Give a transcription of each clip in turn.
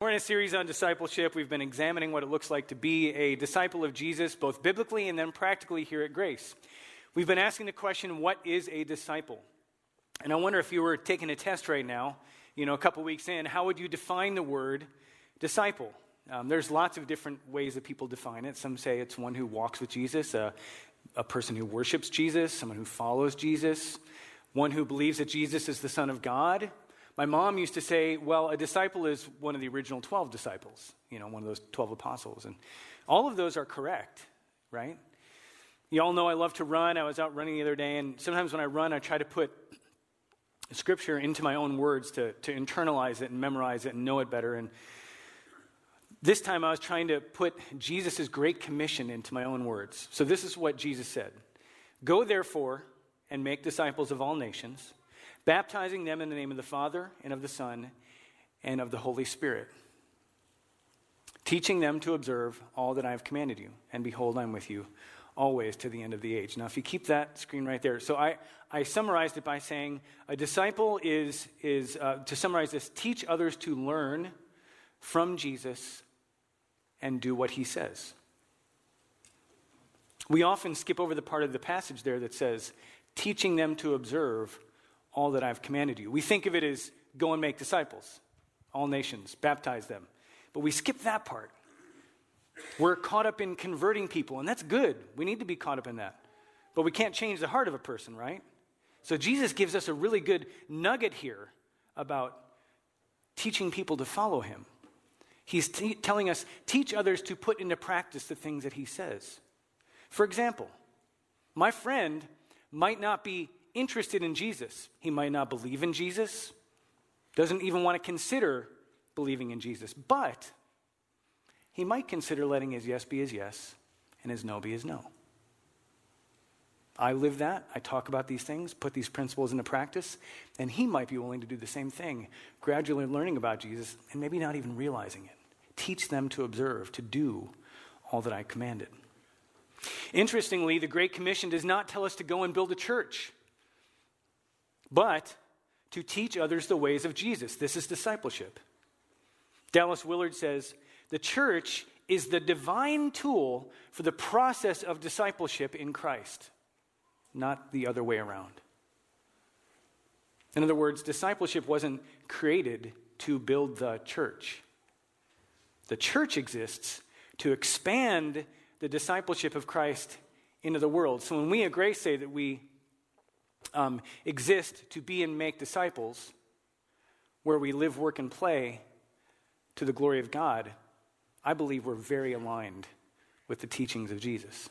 We're in a series on discipleship. We've been examining what it looks like to be a disciple of Jesus, both biblically and then practically here at Grace. We've been asking the question, what is a disciple? And I wonder if you were taking a test right now, a couple weeks in, how would you define the word disciple? There's lots of different ways that people define it. Some say it's one who walks with Jesus, a person who worships Jesus, someone who follows Jesus, one who believes that Jesus is the Son of God. My mom used to say, well, a disciple is one of the original 12 disciples, one of those 12 apostles. And all of those are correct, right? You all know I love to run. I was out running the other day, and sometimes when I run, I try to put Scripture into my own words to internalize it and memorize it and know it better. And this time I was trying to put Jesus' great commission into my own words. So this is what Jesus said. Go therefore and make disciples of all nations, baptizing them in the name of the Father and of the Son and of the Holy Spirit, teaching them to observe all that I have commanded you. And behold, I'm with you always to the end of the age. Now, if you keep that screen right there. So I summarized it by saying a disciple is to summarize this, teach others to learn from Jesus and do what he says. We often skip over the part of the passage there that says, teaching them to observe all that I've commanded you. We think of it as go and make disciples, all nations, baptize them. But we skip that part. We're caught up in converting people, and that's good. We need to be caught up in that. But we can't change the heart of a person, right? So Jesus gives us a really good nugget here about teaching people to follow him. He's telling us, teach others to put into practice the things that he says. For example, my friend might not be interested in Jesus. He might not believe in Jesus, doesn't even want to consider believing in Jesus, but he might consider letting his yes be his yes and his no be his no. I live that. I talk about these things, put these principles into practice, and he might be willing to do the same thing, gradually learning about Jesus and maybe not even realizing it. Teach them to observe, to do all that I commanded. Interestingly, the Great Commission does not tell us to go and build a church, but to teach others the ways of Jesus. This is discipleship. Dallas Willard says, the church is the divine tool for the process of discipleship in Christ, not the other way around. In other words, discipleship wasn't created to build the church. The church exists to expand the discipleship of Christ into the world. So when we at Grace say that we exist to be and make disciples, where we live, work, and play to the glory of God, I believe we're very aligned with the teachings of Jesus.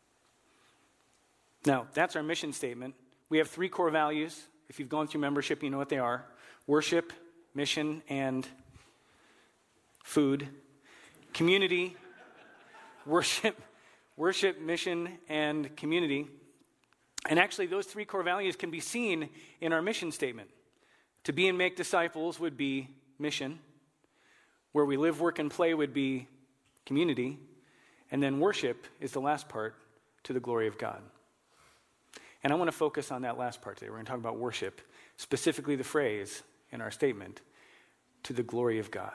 Now, that's our mission statement. We have 3 core values. If you've gone through membership, you know what they are. Worship, mission, and food. Community, worship, mission, and community. And actually, those 3 core values can be seen in our mission statement. To be and make disciples would be mission. Where we live, work, and play would be community. And then worship is the last part, to the glory of God. And I want to focus on that last part today. We're going to talk about worship, specifically the phrase in our statement, to the glory of God.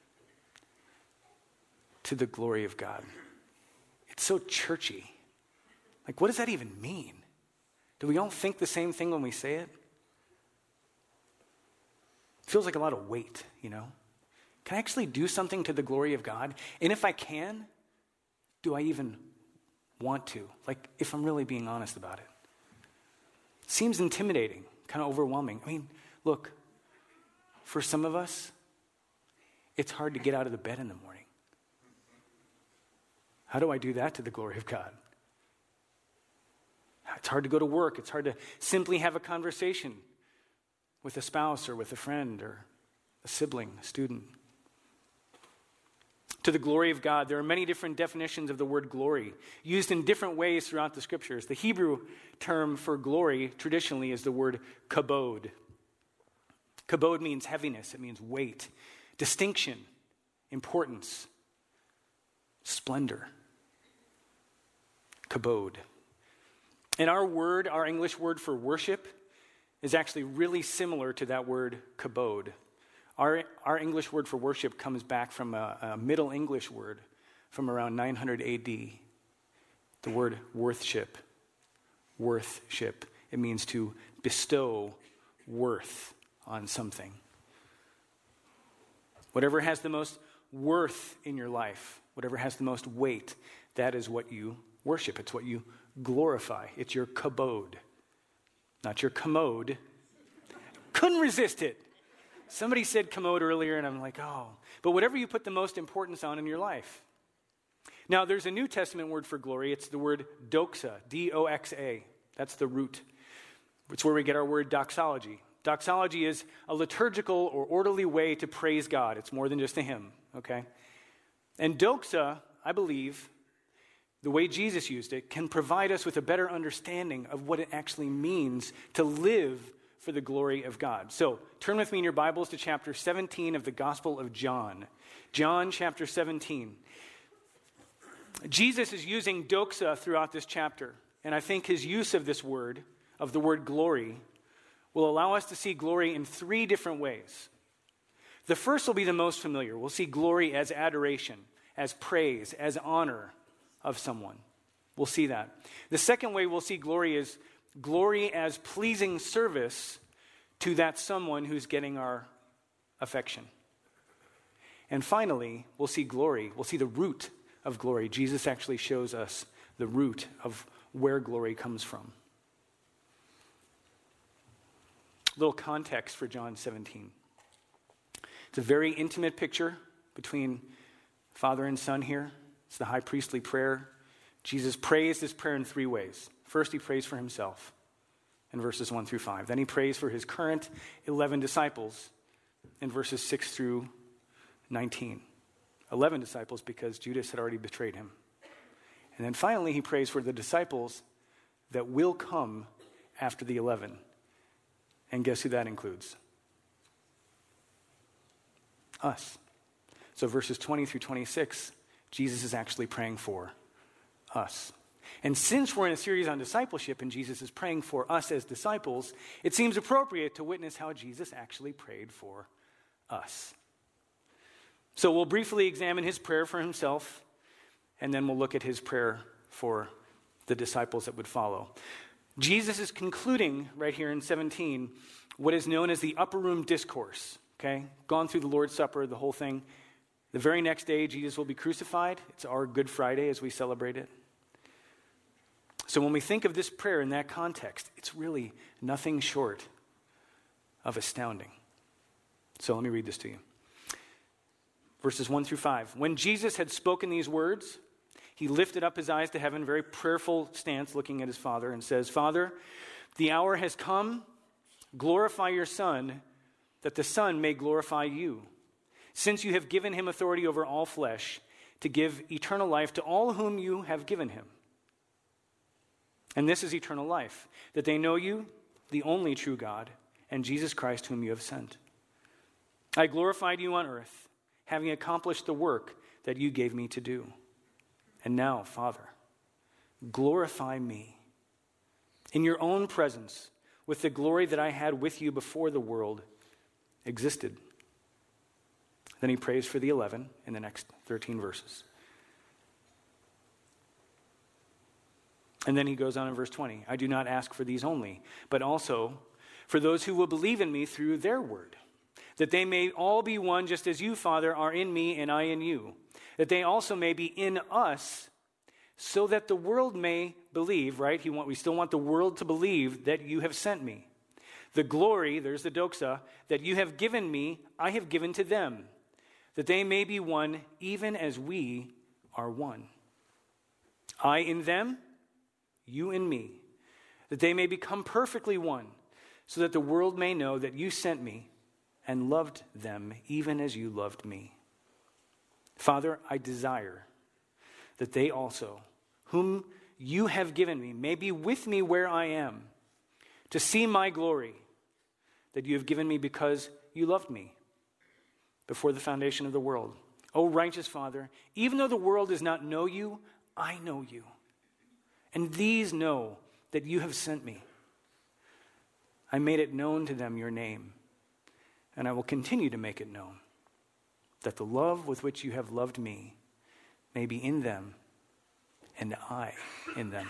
To the glory of God. It's so churchy. Like, what does that even mean? Do we all think the same thing when we say it? It feels like a lot of weight, Can I actually do something to the glory of God? And if I can, do I even want to? Like, if I'm really being honest about it. Seems intimidating, kind of overwhelming. I mean, look, for some of us, it's hard to get out of the bed in the morning. How do I do that to the glory of God? It's hard to go to work. It's hard to simply have a conversation with a spouse or with a friend or a sibling, a student. To the glory of God, there are many different definitions of the word glory, used in different ways throughout the scriptures. The Hebrew term for glory traditionally is the word kabod. Kabod means heaviness. It means weight, distinction, importance, splendor. Kabod. And our English word for worship is actually really similar to that word kabod. Our English word for worship comes back from a Middle English word from around 900 AD. The word worthship. Worthship. It means to bestow worth on something. Whatever has the most worth in your life, whatever has the most weight, that is what you worship. It's what you glorify. It's your kabod, not your commode. Couldn't resist it. Somebody said commode earlier, and I'm like, oh. But whatever you put the most importance on in your life. Now, there's a New Testament word for glory. It's the word doxa, D-O-X-A. That's the root. It's where we get our word doxology. Doxology is a liturgical or orderly way to praise God. It's more than just a hymn, okay? And doxa, I believe, the way Jesus used it, can provide us with a better understanding of what it actually means to live for the glory of God. So turn with me in your Bibles to chapter 17 of the Gospel of John. John chapter 17. Jesus is using doxa throughout this chapter, and I think his use of this word, of the word glory, will allow us to see glory in three different ways. The first will be the most familiar. We'll see glory as adoration, as praise, as honor of someone. We'll see that. The second way we'll see glory is glory as pleasing service to that someone who's getting our affection. And finally, we'll see glory. We'll see the root of glory. Jesus actually shows us the root of where glory comes from. A little context for John 17. It's a very intimate picture between Father and Son here. It's the high priestly prayer. Jesus prays this prayer in three ways. First, he prays for himself in verses 1 through 5. Then he prays for his current 11 disciples in verses 6 through 19. 11 disciples because Judas had already betrayed him. And then finally, he prays for the disciples that will come after the 11. And guess who that includes? Us. So verses 20 through 26, Jesus is actually praying for us. And since we're in a series on discipleship and Jesus is praying for us as disciples, it seems appropriate to witness how Jesus actually prayed for us. So we'll briefly examine his prayer for himself, and then we'll look at his prayer for the disciples that would follow. Jesus is concluding right here in 17 what is known as the upper room discourse, okay? Gone through the Lord's Supper, the whole thing. The very next day, Jesus will be crucified. It's our Good Friday as we celebrate it. So when we think of this prayer in that context, it's really nothing short of astounding. So let me read this to you. Verses 1 through 5. When Jesus had spoken these words, he lifted up his eyes to heaven, very prayerful stance, looking at his Father, and says, Father, the hour has come. Glorify your Son, that the Son may glorify you, since you have given him authority over all flesh, to give eternal life to all whom you have given him. And this is eternal life, that they know you, the only true God, and Jesus Christ whom you have sent. I glorified you on earth, having accomplished the work that you gave me to do. And now, Father, glorify me in your own presence with the glory that I had with you before the world existed. Then he prays for the 11 in the next 13 verses. And then he goes on in verse 20. I do not ask for these only, but also for those who will believe in me through their word, that they may all be one just as you, Father, are in me and I in you, that they also may be in us, so that the world may believe, right? We still want the world to believe that you have sent me. The glory, there's the doxa, that you have given me, I have given to them, that they may be one even as we are one. I in them, you in me, that they may become perfectly one, so that the world may know that you sent me and loved them even as you loved me. Father, I desire that they also, whom you have given me, may be with me where I am, to see my glory that you have given me because you loved me before the foundation of the world. O righteous Father, even though the world does not know you, I know you. And these know that you have sent me. I made it known to them your name, and I will continue to make it known, that the love with which you have loved me may be in them and I in them.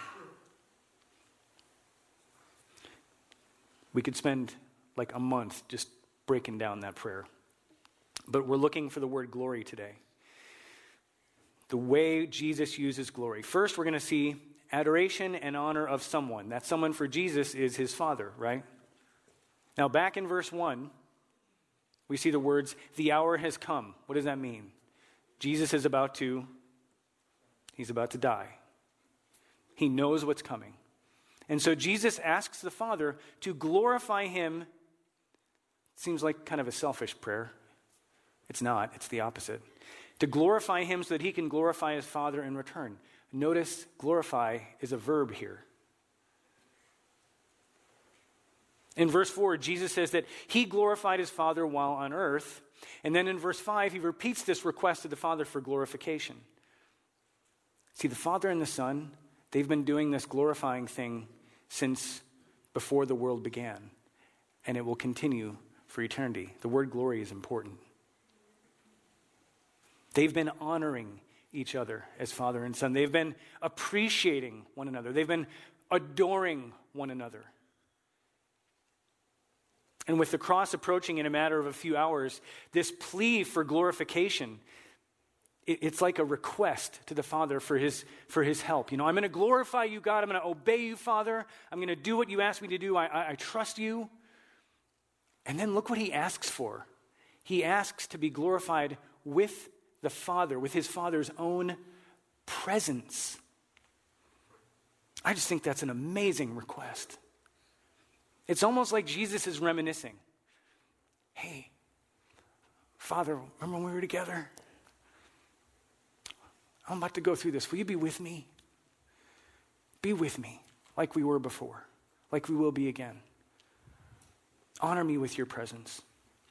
We could spend like a month just breaking down that prayer. But we're looking for the word glory today. The way Jesus uses glory. First, we're going to see adoration and honor of someone. That someone for Jesus is his Father, right? Now, back in verse 1, we see the words, the hour has come. What does that mean? Jesus is about to die. He knows what's coming. And so Jesus asks the Father to glorify him. It seems like kind of a selfish prayer. It's not. It's the opposite. To glorify him so that he can glorify his Father in return. Notice, glorify is a verb here. In verse 4, Jesus says that he glorified his Father while on earth. And then in verse 5, he repeats this request to the Father for glorification. See, the Father and the Son, they've been doing this glorifying thing since before the world began. And it will continue for eternity. The word glory is important. They've been honoring each other as Father and Son. They've been appreciating one another. They've been adoring one another. And with the cross approaching in a matter of a few hours, this plea for glorification, it's like a request to the Father for his help. I'm going to glorify you, God. I'm going to obey you, Father. I'm going to do what you ask me to do. I trust you. And then look what he asks for. He asks to be glorified with the Father, with his Father's own presence. I just think that's an amazing request. It's almost like Jesus is reminiscing. Hey, Father, remember when we were together? I'm about to go through this. Will you be with me? Be with me like we were before, like we will be again. Honor me with your presence.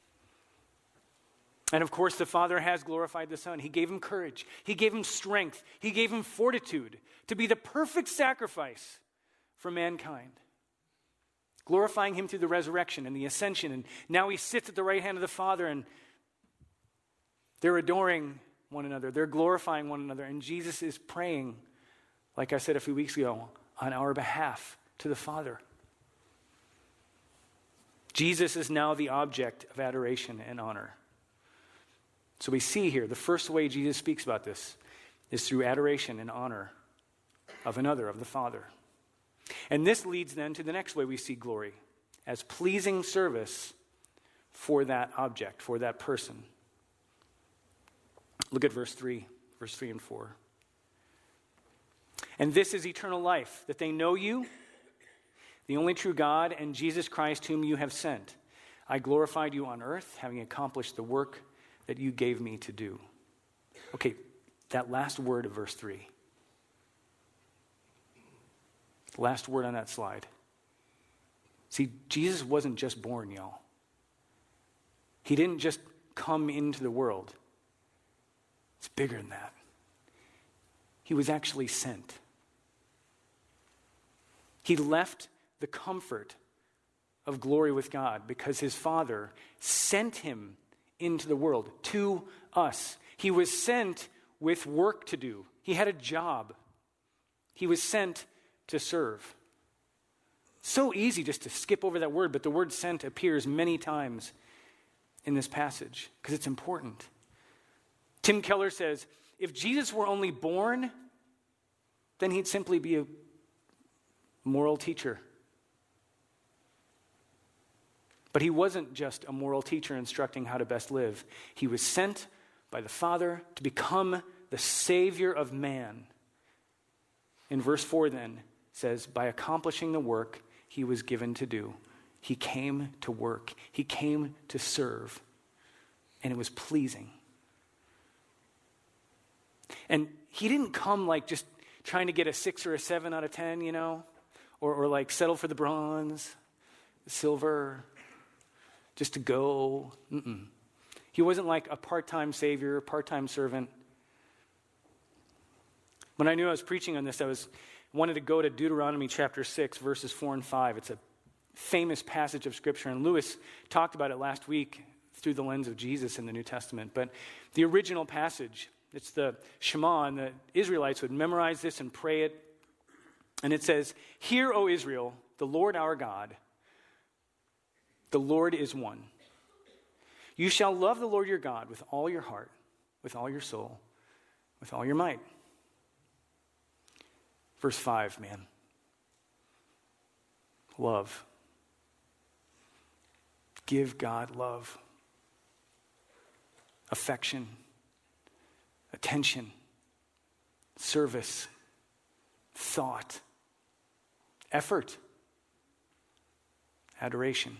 And of course, the Father has glorified the Son. He gave him courage. He gave him strength. He gave him fortitude to be the perfect sacrifice for mankind. Glorifying him through the resurrection and the ascension. And now he sits at the right hand of the Father, and they're adoring one another. They're glorifying one another. And Jesus is praying, like I said a few weeks ago, on our behalf to the Father. Jesus is now the object of adoration and honor. So we see here, the first way Jesus speaks about this is through adoration and honor of another, of the Father. And this leads then to the next way we see glory, as pleasing service for that object, for that person. Look at verse 3 and 4. And this is eternal life, that they know you, the only true God, and Jesus Christ whom you have sent. I glorified you on earth, having accomplished the work that you gave me to do. Okay, that last word of verse 3. Last word on that slide. See, Jesus wasn't just born, y'all. He didn't just come into the world. It's bigger than that. He was actually sent. He left the comfort of glory with God because his Father sent him into the world, to us. He was sent with work to do. He had a job. He was sent to serve. So easy just to skip over that word, but the word sent appears many times in this passage because it's important. Tim Keller says, if Jesus were only born, then he'd simply be a moral teacher. But he wasn't just a moral teacher instructing how to best live. He was sent by the Father to become the Savior of man. In verse 4 then says, by accomplishing the work he was given to do. He came to work. He came to serve. And it was pleasing. And he didn't come like just trying to get a 6 or a 7 out of 10, or like settle for the bronze, the silver, just to go. He wasn't like a part-time savior, part-time servant. When I knew I was preaching on this, I wanted to go to Deuteronomy chapter 6, verses 4 and 5. It's a famous passage of Scripture, and Lewis talked about it last week through the lens of Jesus in the New Testament. But the original passage, it's the Shema, and the Israelites would memorize this and pray it. And it says, "Hear, O Israel, the Lord our God, the Lord is one. You shall love the Lord your God with all your heart, with all your soul, with all your might." Verse 5, man. Love. Give God love. Affection. Attention. Service. Thought. Effort. Adoration.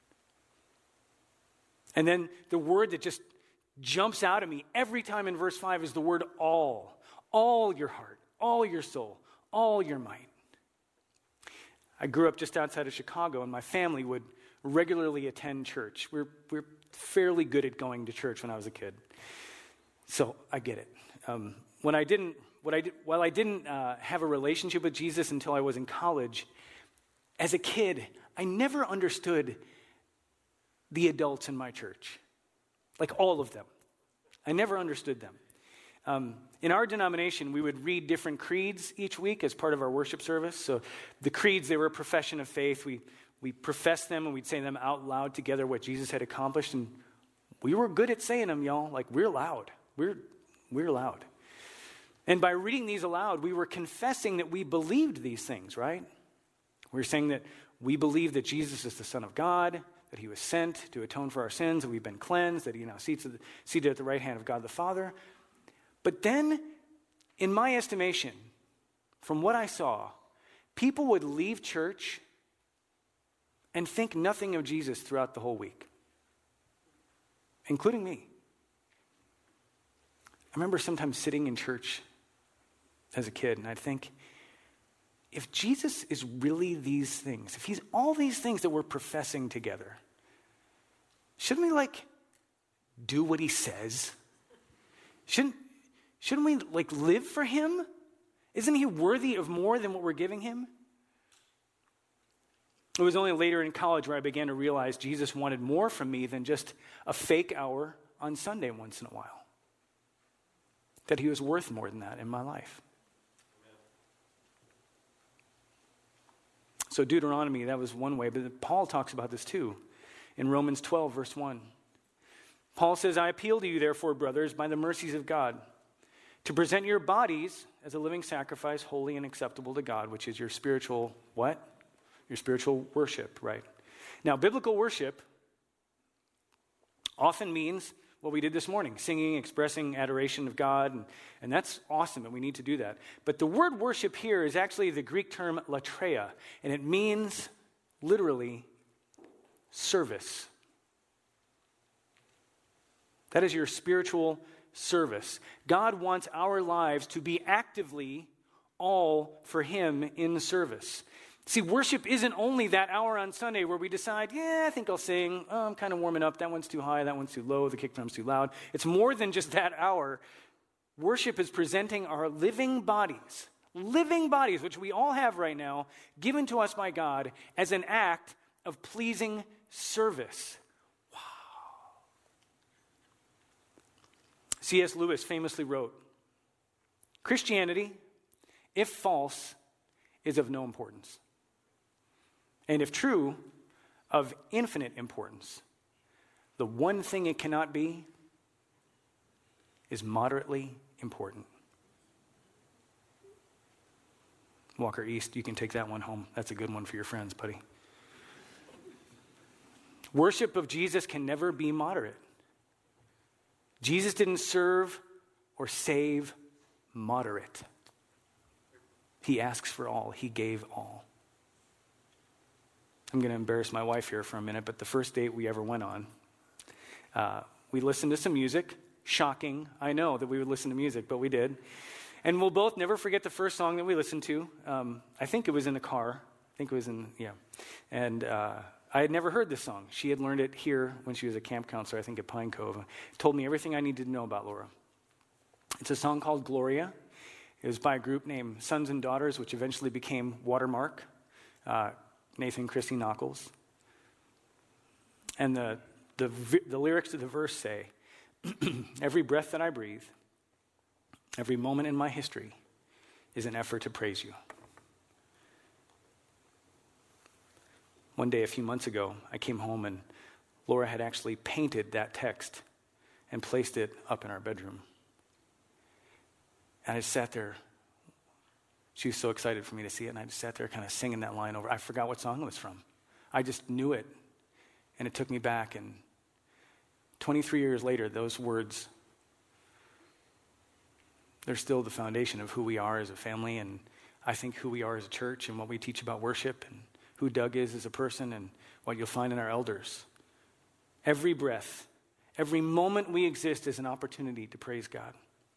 And then the word that just jumps out at me every time in verse 5 is the word all. All your heart, all your soul, all your might. I grew up just outside of Chicago, and my family would regularly attend church. We're fairly good at going to church when I was a kid, so I get it. While I didn't have a relationship with Jesus until I was in college, as a kid, I never understood the adults in my church, like all of them. I never understood them. In our denomination, we would read different creeds each week as part of our worship service. So the creeds, they were a profession of faith. We professed them and we'd say them out loud together, what Jesus had accomplished. And we were good at saying them, y'all. Like, we're loud. We're loud. And by reading these aloud, we were confessing that we believed these things, right? We were saying that we believe that Jesus is the Son of God, that he was sent to atone for our sins, that we've been cleansed, that he now seated at the right hand of God the Father. But then, in my estimation, from what I saw, people would leave church and think nothing of Jesus throughout the whole week, including me. I remember sometimes sitting in church as a kid, and I'd think, if Jesus is really these things, if he's all these things that we're professing together, shouldn't we, do what he says? Shouldn't we, live for him? Isn't he worthy of more than what we're giving him? It was only later in college where I began to realize Jesus wanted more from me than just a fake hour on Sunday once in a while. That he was worth more than that in my life. So Deuteronomy, that was one way, but Paul talks about this too in Romans 12, verse 1. Paul says, "I appeal to you, therefore, brothers, by the mercies of God, to present your bodies as a living sacrifice, holy and acceptable to God," which is your spiritual what? Your spiritual worship, right? Now, biblical worship often means what we did this morning, singing, expressing adoration of God, and that's awesome, and we need to do that. But the word worship here is actually the Greek term latreia, and it means literally service. That is your spiritual service. God wants our lives to be actively all for him in service. See, worship isn't only that hour on Sunday where we decide, I think I'll sing. Oh, I'm kind of warming up. That one's too high. That one's too low. The kick drum's too loud. It's more than just that hour. Worship is presenting our living bodies, which we all have right now, given to us by God as an act of pleasing service. Wow. C.S. Lewis famously wrote, "Christianity, if false, is of no importance. And if true, of infinite importance. The one thing it cannot be is moderately important." Walker East, you can take that one home. That's a good one for your friends, buddy. Worship of Jesus can never be moderate. Jesus didn't serve or save moderate. He asks for all. He gave all. I'm going to embarrass my wife here for a minute, but the first date we ever went on, we listened to some music. Shocking, I know that we would listen to music, but we did. And we'll both never forget the first song that we listened to. I think it was in the car. And I had never heard this song. She had learned it here when she was a camp counselor, I think at Pine Cove. Told me everything I needed to know about Laura. It's a song called Gloria. It was by a group named Sons and Daughters, which eventually became Watermark, Nathan and Christy Nockels. And the The lyrics of the verse say, every breath that I breathe, every moment in my history is an effort to praise you. One day, a few months ago, I came home and Laura had actually painted that text and placed it up in our bedroom. And I sat there. She was so excited for me to see it, and I just sat there kind of singing that line over. I forgot what song it was from. I just knew it, and it took me back. And 23 years later, those words, they're still the foundation of who we are as a family, and I think who we are as a church, and what we teach about worship, and who Doug is as a person, and what you'll find in our elders. Every breath, every moment we exist is an opportunity to praise God.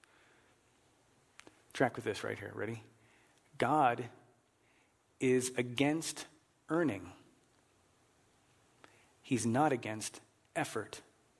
Track with this right here. Ready? God is against earning. He's not against effort.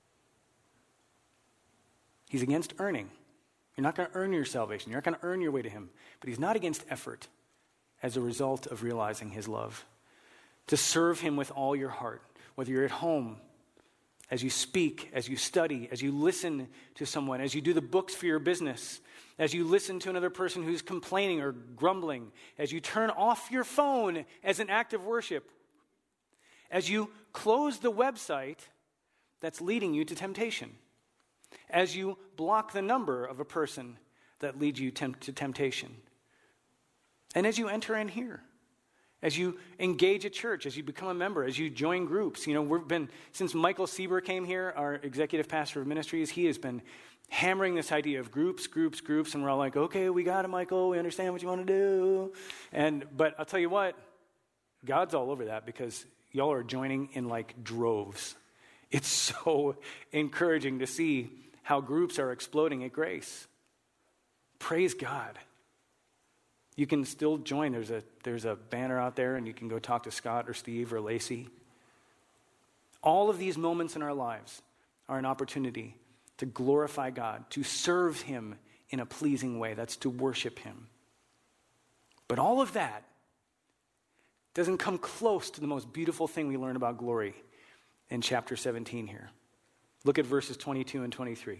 He's against earning. You're not going to earn your salvation. You're not going to earn your way to him. But he's not against effort as a result of realizing his love. To serve him with all your heart, whether you're at home, as you speak, as you study, as you listen to someone, as you do the books for your business, as you listen to another person who's complaining or grumbling, as you turn off your phone as an act of worship, as you close the website that's leading you to temptation, as you block the number of a person that leads you to temptation, and as you enter in here, as you engage at church, as you become a member, as you join groups. Since Michael Sieber came here, our executive pastor of ministries, he has been hammering this idea of groups, and we're all like, okay, we got it, Michael, we understand what you want to do. But I'll tell you what, God's all over that because y'all are joining in like droves. It's so encouraging to see how groups are exploding at Grace. Praise God. You can still join. There's a banner out there, and you can go talk to Scott or Steve or Lacey. All of these moments in our lives are an opportunity to glorify God, to serve him in a pleasing way. That's to worship him. But all of that doesn't come close to the most beautiful thing we learn about glory in chapter 17 here. Look at verses 22 and 23.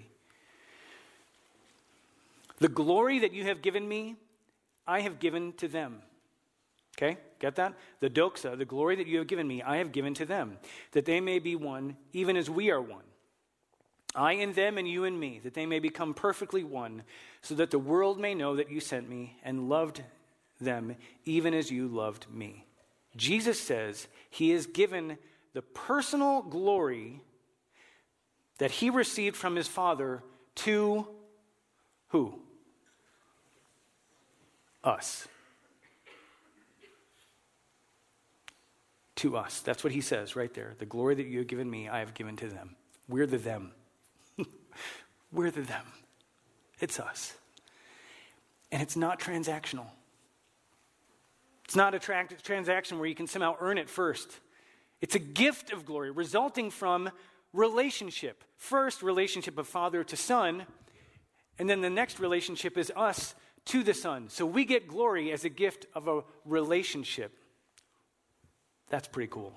The glory that you have given me, I have given to them. Okay, get that? The doxa, the glory that you have given me, I have given to them, that they may be one, even as we are one. I in them and you in me, that they may become perfectly one, so that the world may know that you sent me and loved them, even as you loved me. Jesus says he is given the personal glory that he received from his Father to who? Us. To us. That's what he says right there. The glory that you have given me, I have given to them. We're the them. We're the them. It's us. And it's not transactional. It's not a transaction where you can somehow earn it first. It's a gift of glory resulting from relationship. First, relationship of father to son, and then the next relationship is us to the Son. So we get glory as a gift of a relationship. That's pretty cool.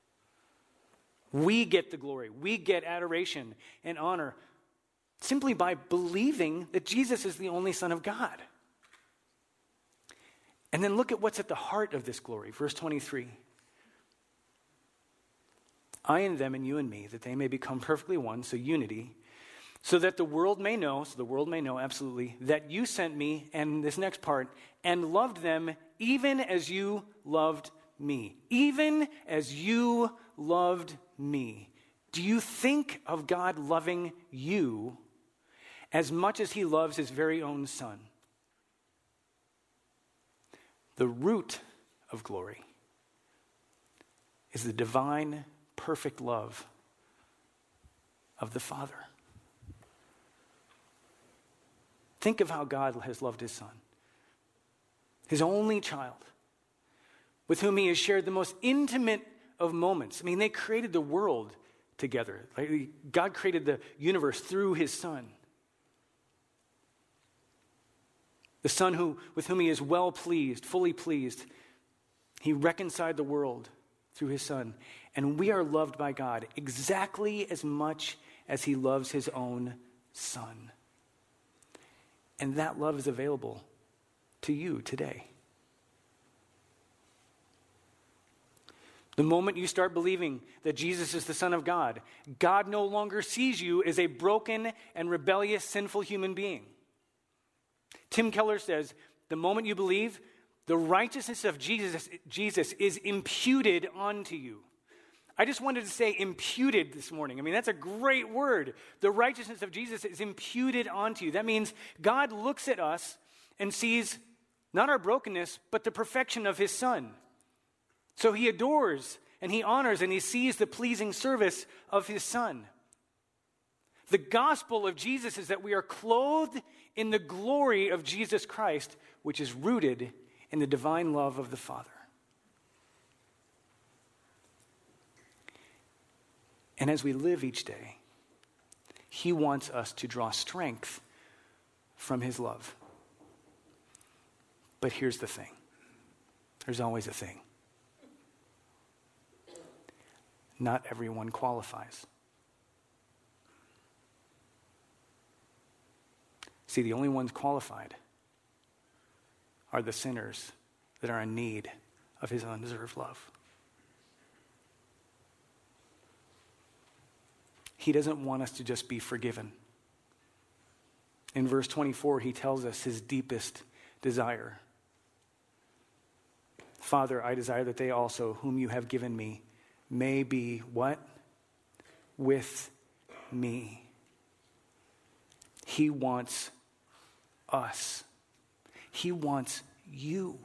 We get the glory. We get adoration and honor simply by believing that Jesus is the only Son of God. And then look at what's at the heart of this glory. Verse 23. I in them and you in me, that they may become perfectly one, so unity, so that the world may know, absolutely, that you sent me, and this next part, and loved them even as you loved me. Even as you loved me. Do you think of God loving you as much as he loves his very own Son? The root of glory is the divine, perfect love of the Father. Think of how God has loved his Son, his only child, with whom he has shared the most intimate of moments. I mean, they created the world together. God created the universe through his Son. The Son with whom he is well pleased, fully pleased. He reconciled the world through his Son. And we are loved by God exactly as much as he loves his own Son. And that love is available to you today. The moment you start believing that Jesus is the Son of God, God no longer sees you as a broken and rebellious, sinful human being. Tim Keller says, the moment you believe, the righteousness of Jesus is imputed onto you. I just wanted to say imputed this morning. I mean, that's a great word. The righteousness of Jesus is imputed onto you. That means God looks at us and sees not our brokenness, but the perfection of his Son. So he adores and he honors and he sees the pleasing service of his Son. The gospel of Jesus is that we are clothed in the glory of Jesus Christ, which is rooted in the divine love of the Father. And as we live each day, he wants us to draw strength from his love. But here's the thing. There's always a thing. Not everyone qualifies. See, the only ones qualified are the sinners that are in need of his undeserved love. He doesn't want us to just be forgiven. In verse 24, he tells us his deepest desire. Father, I desire that they also, whom you have given me, may be what? With me. He wants us. He wants you.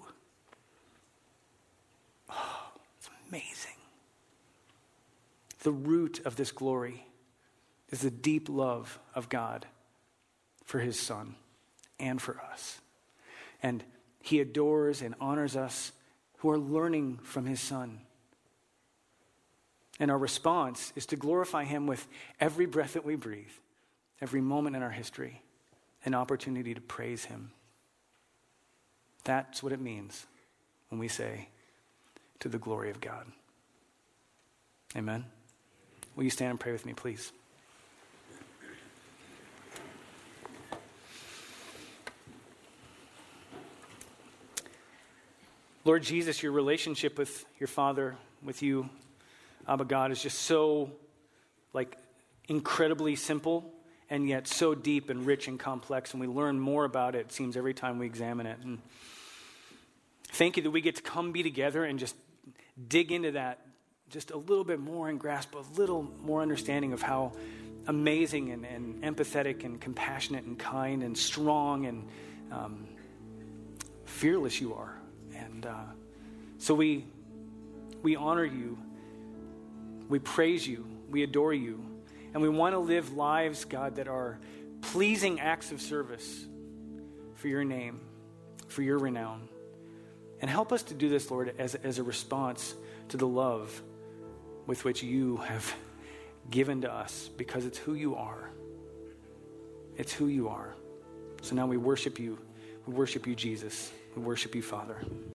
Oh, it's amazing. The root of this glory is the deep love of God for his Son and for us. And he adores and honors us who are learning from his Son. And our response is to glorify him with every breath that we breathe, every moment in our history, an opportunity to praise him. That's what it means when we say, to the glory of God. Amen? Will you stand and pray with me, please? Lord Jesus, your relationship with your Father, with you, Abba God, is just so incredibly simple and yet so deep and rich and complex, and we learn more about it, it seems, every time we examine it. And thank you that we get to come be together and just dig into that just a little bit more and grasp a little more understanding of how amazing and empathetic and compassionate and kind and strong and fearless you are. And so we honor you, we praise you, we adore you, and we want to live lives, God, that are pleasing acts of service for your name, for your renown. And help us to do this, Lord, as a response to the love with which you have given to us, because it's who you are. It's who you are. So now we worship you. We worship you, Jesus. We worship you, Father.